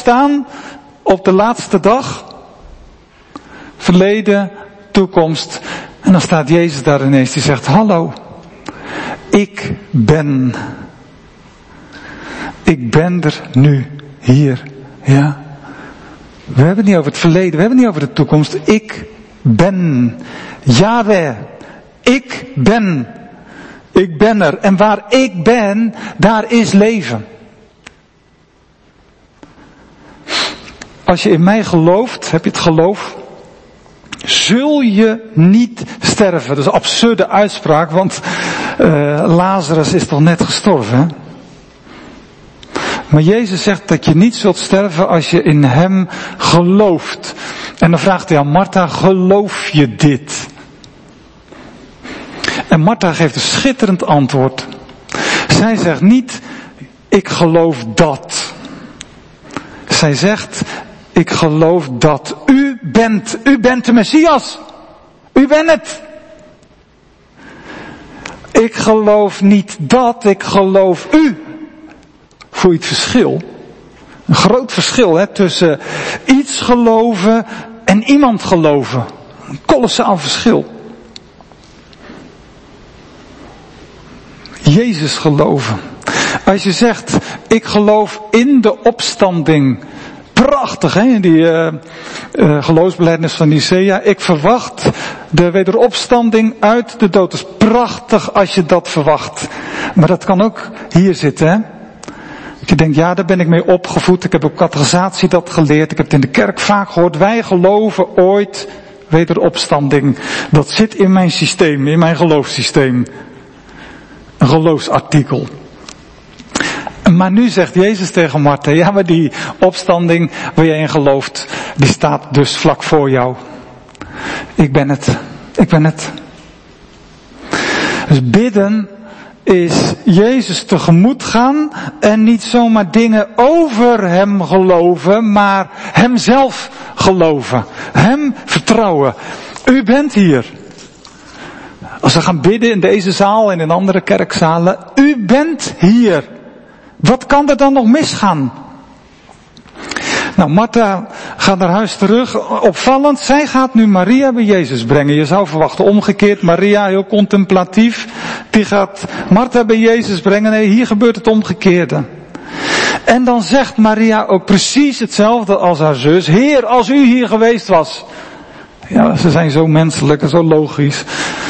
opstaan op de laatste dag. Verleden, toekomst. En dan staat Jezus daar ineens, die zegt, hallo, ik ben er nu, hier. Ja. We hebben het niet over het verleden, we hebben het niet over de toekomst. Ik ben. Yahweh. Ik ben. Ik ben er. En waar ik ben, daar is leven. Als je in mij gelooft, heb je het geloof, zul je niet sterven. Dat is een absurde uitspraak, want Lazarus is toch net gestorven, hè? Maar Jezus zegt dat je niet zult sterven als je in hem gelooft. En dan vraagt hij aan Martha, geloof je dit? En Martha geeft een schitterend antwoord. Zij zegt niet, ik geloof dat. Zij zegt, ik geloof dat u bent de Messias. U bent het. Ik geloof niet dat, ik geloof u. Voel je het verschil? Een groot verschil, hè, tussen iets geloven en iemand geloven. Een kolossaal verschil. Jezus geloven. Als je zegt, ik geloof in de opstanding. Prachtig, hè, die geloofsbelijdenis van Nicea. Ik verwacht de wederopstanding uit de dood. Het is prachtig als je dat verwacht. Maar dat kan ook hier zitten, hè. Dat je denkt, ja, daar ben ik mee opgevoed. Ik heb op catechisatie dat geleerd. Ik heb het in de kerk vaak gehoord. Wij geloven ooit wederopstanding. Dat zit in mijn systeem, in mijn geloofssysteem. Een geloofsartikel. Maar nu zegt Jezus tegen Martha, ja, maar die opstanding waar jij in gelooft, die staat dus vlak voor jou. Ik ben het. Ik ben het. Dus bidden is Jezus tegemoet gaan en niet zomaar dingen over hem geloven, maar hemzelf geloven. Hem vertrouwen. U bent hier. Als we gaan bidden in deze zaal en in andere kerkzalen, u bent hier. Wat kan er dan nog misgaan? Nou, Martha gaat naar huis terug. Opvallend, zij gaat nu Maria bij Jezus brengen. Je zou verwachten omgekeerd. Maria, heel contemplatief. Die gaat Martha bij Jezus brengen. Nee, hier gebeurt het omgekeerde. En dan zegt Maria ook precies hetzelfde als haar zus. Heer, als u hier geweest was. Ja, ze zijn zo menselijk en zo logisch.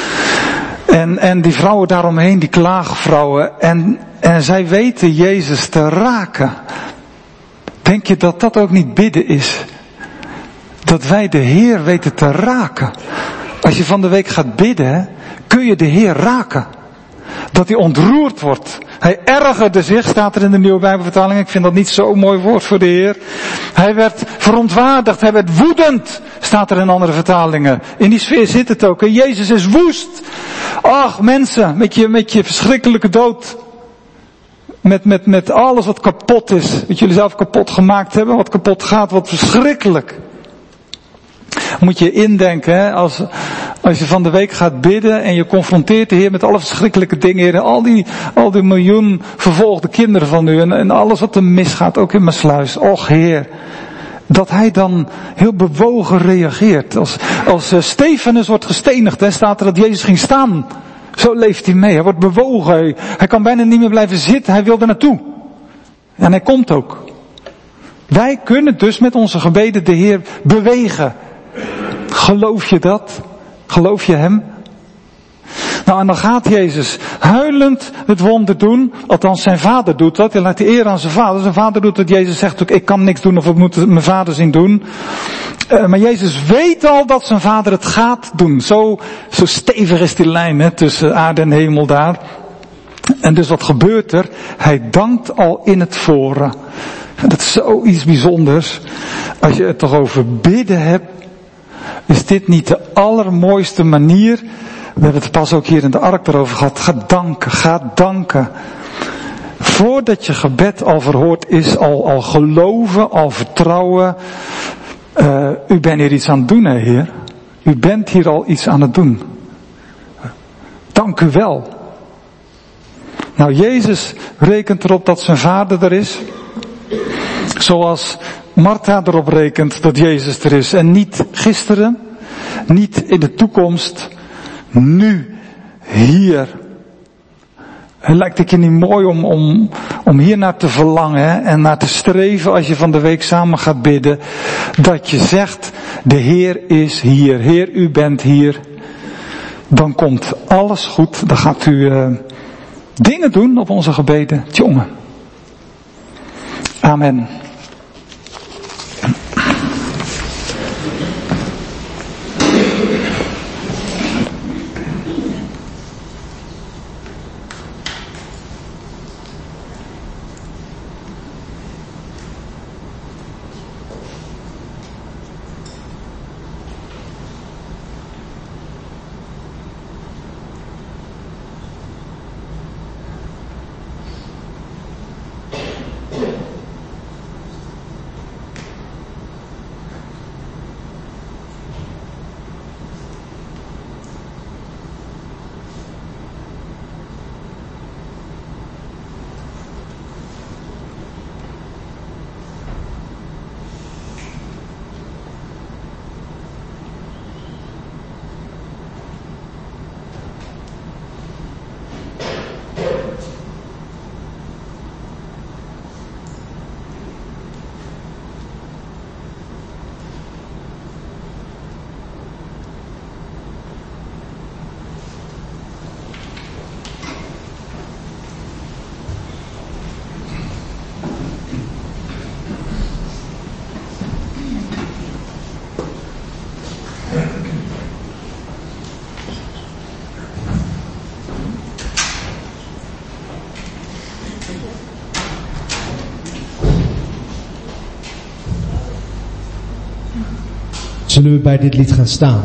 En die vrouwen daaromheen, die klaagvrouwen. En zij weten Jezus te raken. Denk je dat dat ook niet bidden is? Dat wij de Heer weten te raken. Als je van de week gaat bidden, kun je de Heer raken. Dat hij ontroerd wordt. Hij ergerde zich, staat er in de Nieuwe Bijbelvertaling. Ik vind dat niet zo'n mooi woord voor de Heer. Hij werd verontwaardigd, hij werd woedend, staat er in andere vertalingen. In die sfeer zit het ook. En Jezus is woest. Ach mensen, met je verschrikkelijke dood. Met alles wat kapot is. Wat jullie zelf kapot gemaakt hebben. Wat kapot gaat. Wat verschrikkelijk. Moet je indenken. Hè, als je van de week gaat bidden. En je confronteert de Heer met alle verschrikkelijke dingen. Heer, al die miljoen vervolgde kinderen van u. En alles wat er misgaat. Ook in mijn sluis. Och Heer. Dat hij dan heel bewogen reageert. Als Stefanus wordt gestenigd. Hè, staat er dat Jezus ging staan. Zo leeft hij mee. Hij wordt bewogen. Hij kan bijna niet meer blijven zitten. Hij wil er naartoe. En hij komt ook. Wij kunnen dus met onze gebeden de Heer bewegen. Geloof je dat? Geloof je hem? Nou, en dan gaat Jezus huilend het wonder doen. Althans, zijn vader doet dat. Hij laat de eer aan zijn vader. Zijn vader doet dat. Jezus zegt ook, ik kan niks doen of ik moet mijn vader zien doen. Maar Jezus weet al dat zijn vader het gaat doen. Zo stevig is die lijn, hè, tussen aarde en hemel daar. En dus wat gebeurt er? Hij dankt al in het voren. Dat is zoiets bijzonders. Als je het toch over bidden hebt, is dit niet de allermooiste manier? We hebben het pas ook hier in de ark erover gehad. Ga danken. Voordat je gebed al verhoord is, al geloven, al vertrouwen. U bent hier iets aan het doen, hè, Heer. U bent hier al iets aan het doen. Dank u wel. Nou, Jezus rekent erop dat zijn vader er is. Zoals Martha erop rekent dat Jezus er is. En niet gisteren, niet in de toekomst, nu, hier. En lijkt het je niet mooi om hier naar te verlangen en naar te streven als je van de week samen gaat bidden. Dat je zegt, de Heer is hier. Heer, u bent hier. Dan komt alles goed. Dan gaat u dingen doen op onze gebeden. Tjonge. Amen. Zullen we bij dit lied gaan staan?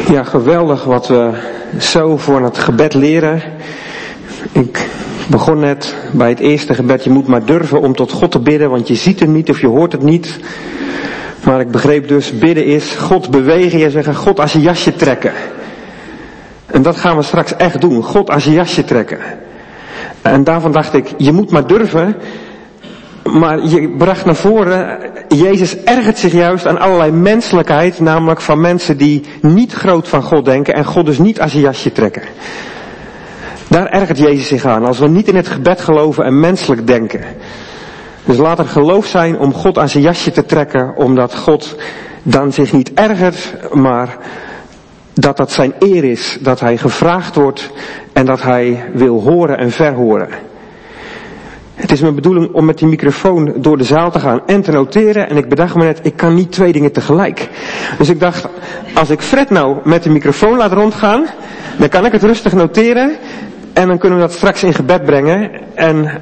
Ja, geweldig wat we zo voor het gebed leren. Ik begon net bij het eerste gebed. Je moet maar durven om tot God te bidden, want je ziet hem niet of je hoort het niet. Maar ik begreep dus, bidden is God bewegen. Je zeggen, God als je jasje trekken. En dat gaan we straks echt doen. God als je jasje trekken. En daarvan dacht ik, je moet maar durven. Maar je bracht naar voren, Jezus ergert zich juist aan allerlei menselijkheid, namelijk van mensen die niet groot van God denken en God dus niet als je jasje trekken. Daar ergert Jezus zich aan, als we niet in het gebed geloven en menselijk denken. Dus laat er geloof zijn om God aan zijn jasje te trekken, omdat God dan zich niet ergert, maar dat dat zijn eer is, dat hij gevraagd wordt en dat hij wil horen en verhoren. Het is mijn bedoeling om met die microfoon door de zaal te gaan en te noteren. En ik bedacht me net, ik kan niet 2 dingen tegelijk. Dus ik dacht, als ik Fred nou met de microfoon laat rondgaan, dan kan ik het rustig noteren. En dan kunnen we dat straks in gebed brengen. En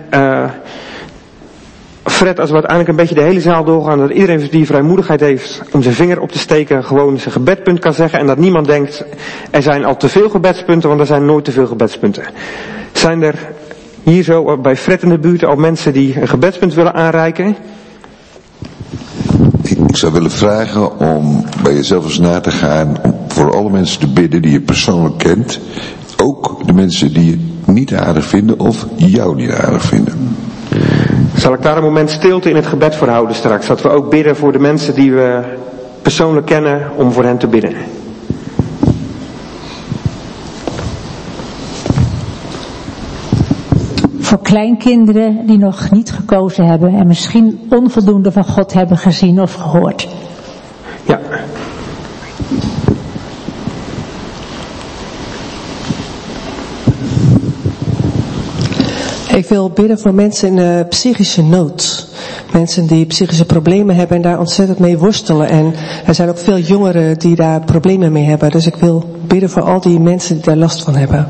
Fred, als we uiteindelijk een beetje de hele zaal doorgaan, dat iedereen die vrijmoedigheid heeft om zijn vinger op te steken, gewoon zijn gebedpunt kan zeggen. En dat niemand denkt, er zijn al te veel gebedspunten, want er zijn nooit te veel gebedspunten. Zijn er hier zo bij Fred in de buurt al mensen die een gebedspunt willen aanreiken? Ik zou willen vragen om bij jezelf eens na te gaan om voor alle mensen te bidden die je persoonlijk kent. Ook de mensen die je niet aardig vinden of jou niet aardig vinden. Zal ik daar een moment stilte in het gebed voor houden straks? Dat we ook bidden voor de mensen die we persoonlijk kennen, om voor hen te bidden. Voor kleinkinderen die nog niet gekozen hebben en misschien onvoldoende van God hebben gezien of gehoord. Ja. Ik wil bidden voor mensen in psychische nood. Mensen die psychische problemen hebben en daar ontzettend mee worstelen. En er zijn ook veel jongeren die daar problemen mee hebben. Dus ik wil bidden voor al die mensen die daar last van hebben.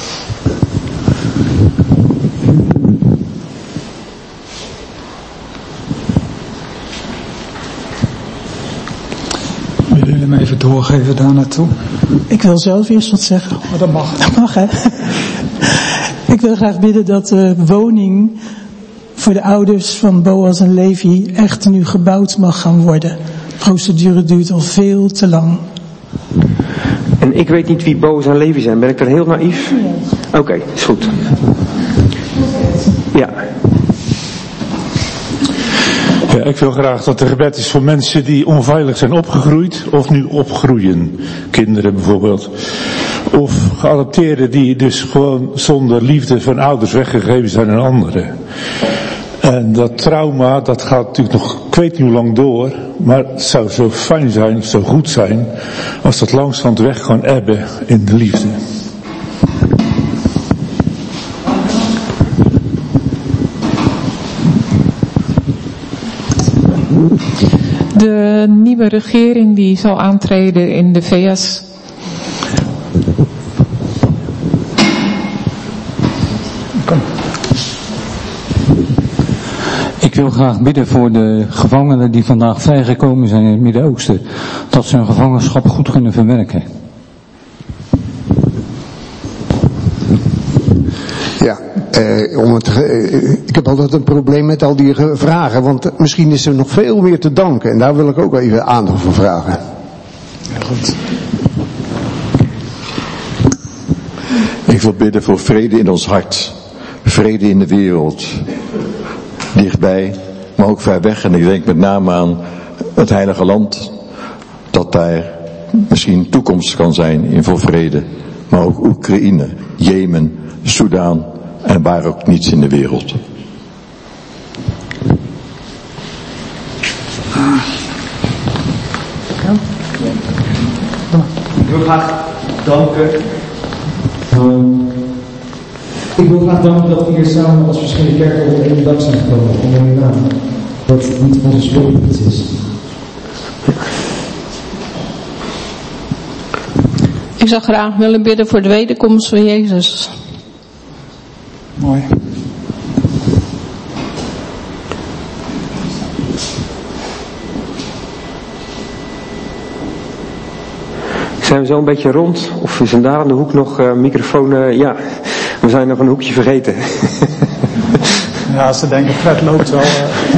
Willen jullie me even doorgeven daar naartoe? Ik wil zelf eerst wat zeggen. Maar dat mag. Dat mag, hè? Ik wil graag bidden dat de woning voor de ouders van Boas en Levi echt nu gebouwd mag gaan worden. De procedure duurt al veel te lang. En ik weet niet wie Boas en Levi zijn. Ben ik er heel naïef? Oké, is goed. Ja. Ja, ik wil graag dat er gebed is voor mensen die onveilig zijn opgegroeid of nu opgroeien. Kinderen bijvoorbeeld. Of geadopteerden die dus gewoon zonder liefde van ouders weggegeven zijn aan anderen. En dat trauma, dat gaat natuurlijk nog, ik weet niet hoe lang door, maar het zou zo fijn zijn, zo goed zijn, als dat langzaam weg kan ebben in de liefde. De nieuwe regering die zal aantreden in de VS. Ik wil graag bidden voor de gevangenen die vandaag vrijgekomen zijn in het Midden-Oosten. Dat ze hun gevangenschap goed kunnen verwerken. Ja, ik heb altijd een probleem met al die vragen, want misschien is er nog veel meer te danken. En daar wil ik ook even aandacht voor vragen. Goed. Ik wil bidden voor vrede in ons hart. Vrede in de wereld. Dichtbij, maar ook ver weg. En ik denk met name aan het Heilige Land. Dat daar misschien toekomst kan zijn in voor vrede. Maar ook Oekraïne, Jemen, Soedan en waar ook niets in de wereld. Ik wil graag danken. Ik wil graag danken dat we hier samen als verschillende kerken op één dak zijn gekomen onder uw naam. Dat het niet vanzelfsprekend is. Ik zou graag willen bidden voor de wederkomst van Jezus. Mooi. Zijn we zo een beetje rond? Of is er daar aan de hoek nog microfoon? Ja, we zijn nog een hoekje vergeten. Ja, ze denken Fred loopt wel.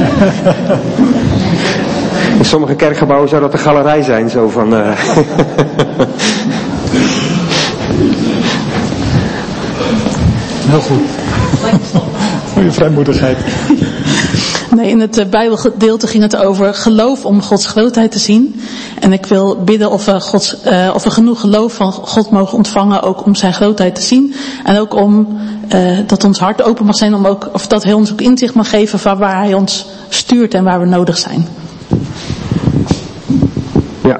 In sommige kerkgebouwen zou dat de galerij zijn, zo van... Heel goed. Goeie vrijmoedigheid. Nee, in het Bijbelgedeelte ging het over geloof om Gods grootheid te zien. En ik wil bidden of we genoeg geloof van God mogen ontvangen, ook om zijn grootheid te zien. En ook om dat ons hart open mag zijn, of dat hij ons ook inzicht mag geven van waar hij ons stuurt en waar we nodig zijn. Ja.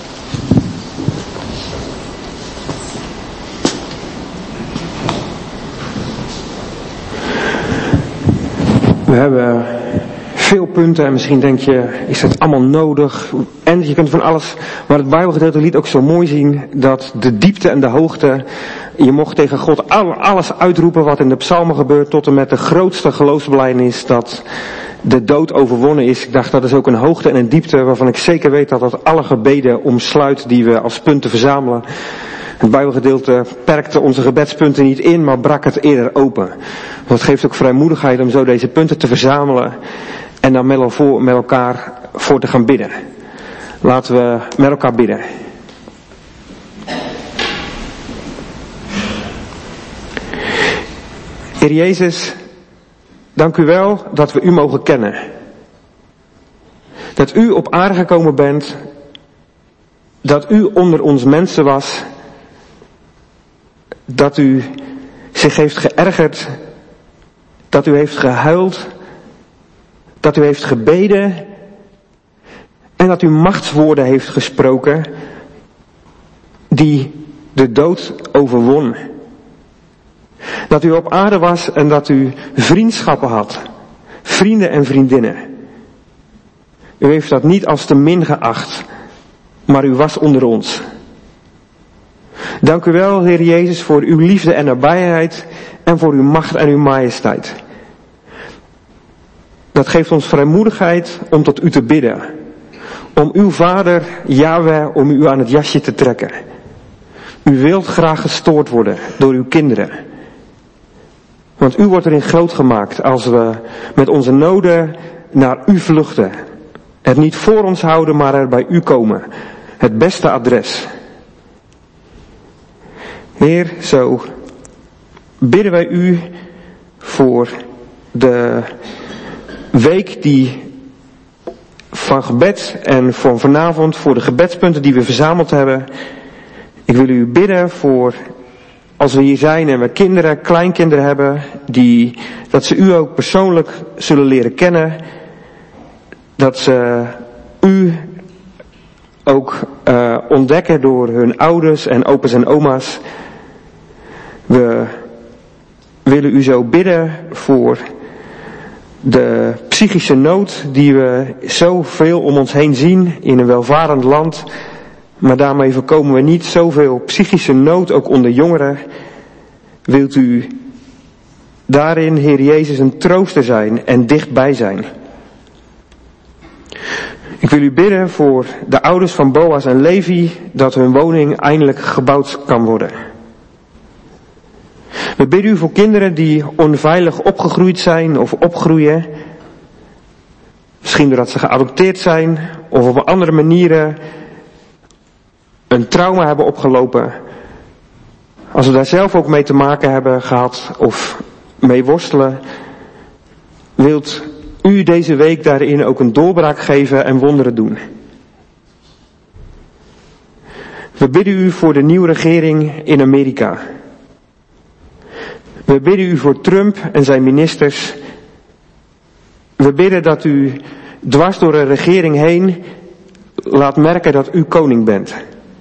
We hebben veel punten en misschien denk je, is dat allemaal nodig? En je kunt van alles, maar het Bijbelgedeelte liet ook zo mooi zien dat de diepte en de hoogte, je mocht tegen God alles uitroepen wat in de psalmen gebeurt, tot en met de grootste geloofsbelijdenis dat de dood overwonnen is. Ik dacht, dat is ook een hoogte en een diepte waarvan ik zeker weet dat dat alle gebeden omsluit die we als punten verzamelen. Het Bijbelgedeelte perkte onze gebedspunten niet in, maar brak het eerder open. Dat geeft ook vrijmoedigheid om zo deze punten te verzamelen en dan met elkaar voor te gaan bidden. Laten we met elkaar bidden. Heer Jezus, dank u wel dat we u mogen kennen. Dat u op aarde gekomen bent, dat u onder ons mensen was, dat u zich heeft geërgerd, dat u heeft gehuild, dat u heeft gebeden en dat u machtswoorden heeft gesproken die de dood overwon. Dat u op aarde was en dat u vriendschappen had, vrienden en vriendinnen. U heeft dat niet als te min geacht, maar u was onder ons. Dank u wel, Heer Jezus, voor uw liefde en nabijheid en voor uw macht en uw majesteit. Dat geeft ons vrijmoedigheid om tot u te bidden. Om uw Vader, Yahweh, om u aan het jasje te trekken. U wilt graag gestoord worden door uw kinderen. Want u wordt erin groot gemaakt als we met onze noden naar u vluchten. Het niet voor ons houden, maar er bij u komen. Het beste adres. Heer, zo bidden wij u voor de week die van gebed en van vanavond voor de gebedspunten die we verzameld hebben. Ik wil u bidden voor, als we hier zijn en we kinderen, kleinkinderen hebben, dat ze u ook persoonlijk zullen leren kennen. Dat ze u ook ontdekken door hun ouders en opa's en oma's. We willen u zo bidden voor de psychische nood die we zoveel om ons heen zien in een welvarend land. Maar daarmee voorkomen we niet zoveel psychische nood ook onder jongeren. Wilt u daarin, Heer Jezus, een trooster zijn en dichtbij zijn. Ik wil u bidden voor de ouders van Boas en Levi, dat hun woning eindelijk gebouwd kan worden. We bidden u voor kinderen die onveilig opgegroeid zijn of opgroeien. Misschien doordat ze geadopteerd zijn of op andere manieren een trauma hebben opgelopen. Als we daar zelf ook mee te maken hebben gehad of mee worstelen, wilt u deze week daarin ook een doorbraak geven en wonderen doen. We bidden u voor de nieuwe regering in Amerika. We bidden u voor Trump en zijn ministers. We bidden dat u dwars door de regering heen laat merken dat u koning bent.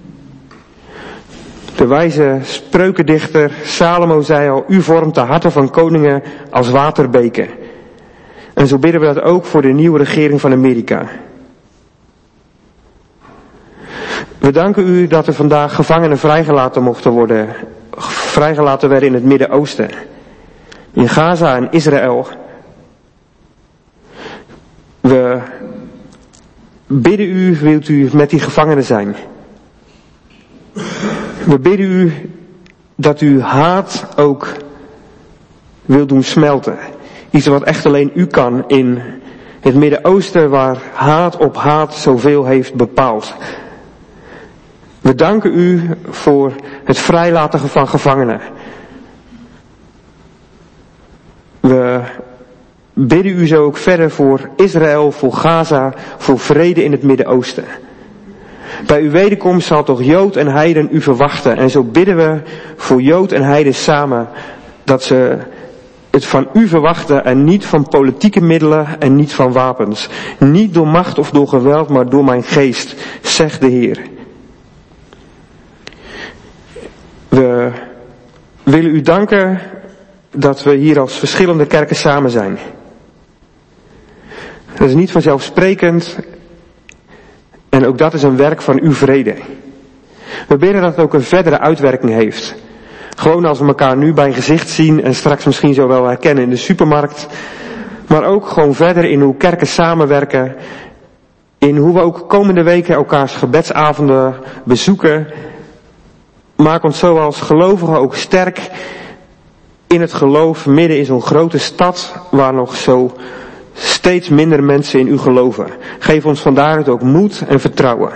De wijze spreukendichter Salomo zei al, u vormt de harten van koningen als waterbeken. En zo bidden we dat ook voor de nieuwe regering van Amerika. We danken u dat er vandaag gevangenen vrijgelaten werden in het Midden-Oosten. In Gaza en Israël. We bidden u, wilt u met die gevangenen zijn. We bidden u dat u haat ook wil doen smelten. Iets wat echt alleen u kan in het Midden-Oosten, waar haat op haat zoveel heeft bepaald. We danken u voor het vrijlaten van gevangenen. We bidden u zo ook verder voor Israël, voor Gaza, voor vrede in het Midden-Oosten. Bij uw wederkomst zal toch Jood en Heiden u verwachten. En zo bidden we voor Jood en Heiden samen dat ze het van u verwachten en niet van politieke middelen en niet van wapens. Niet door macht of door geweld, maar door mijn geest, zegt de Heer. We willen u danken dat we hier als verschillende kerken samen zijn. Dat is niet vanzelfsprekend en ook dat is een werk van uw vrede. We bidden dat het ook een verdere uitwerking heeft. Gewoon als we elkaar nu bij gezicht zien en straks misschien zo wel herkennen in de supermarkt. Maar ook gewoon verder in hoe kerken samenwerken. In hoe we ook komende weken elkaars gebedsavonden bezoeken. Maak ons zo als gelovigen ook sterk in het geloof midden in zo'n grote stad waar nog zo steeds minder mensen in u geloven. Geef ons van daaruit ook moed en vertrouwen.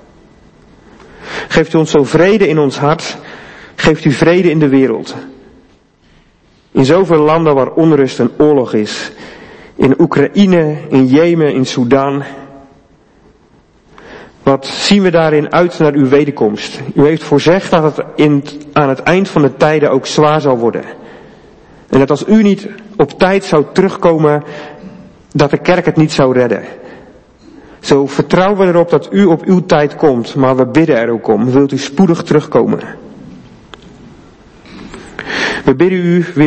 Geeft u ons zo vrede in ons hart. Geeft u vrede in de wereld. In zoveel landen waar onrust en oorlog is. In Oekraïne, in Jemen, in Sudan. Wat zien we daarin uit naar uw wederkomst? U heeft voorzegd dat het aan het eind van de tijden ook zwaar zal worden. En dat als u niet op tijd zou terugkomen, dat de kerk het niet zou redden. Zo vertrouwen we erop dat u op uw tijd komt, maar we bidden er ook om. Wilt u spoedig terugkomen? We bidden u